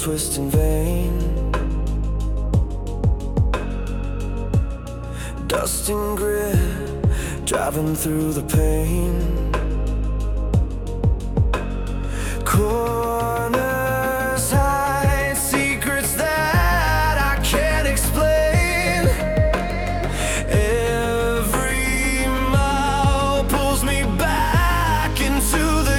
twist in vain. Dust and grit, driving through the pain. Corners hide secrets that I can't explain. Every mile pulls me back into the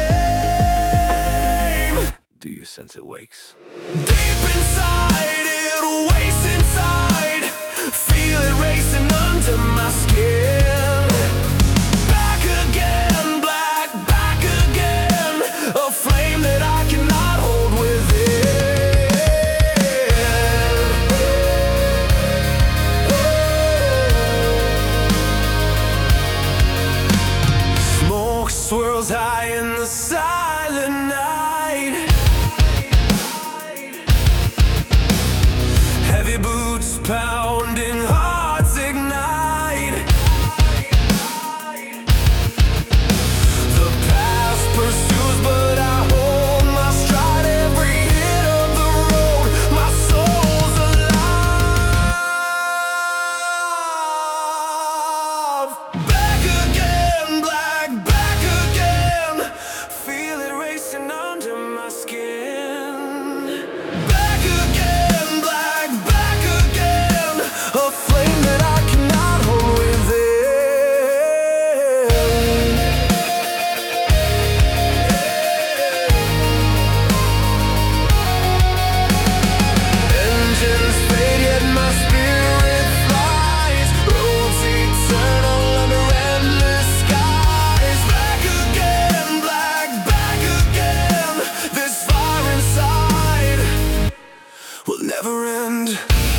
game. Do you sense it wakes? Deep inside, it wakes inside. Feel it racing under my skin. Back again, black, back again. A flame that I cannot hold within. Smoke swirls high in the silent night. Heavy boots pounding, hearts ignite. The past pursues, but I hold my stride. Every hit of the road, my soul's alive. Back again, black, back again. Feel it racing under my skin. Back again, black, back again. A flame that I cannot hold within. Engines fade, yet my spirit flies. Roads eternal under endless skies. Back again, black, back again. This fire inside will never end.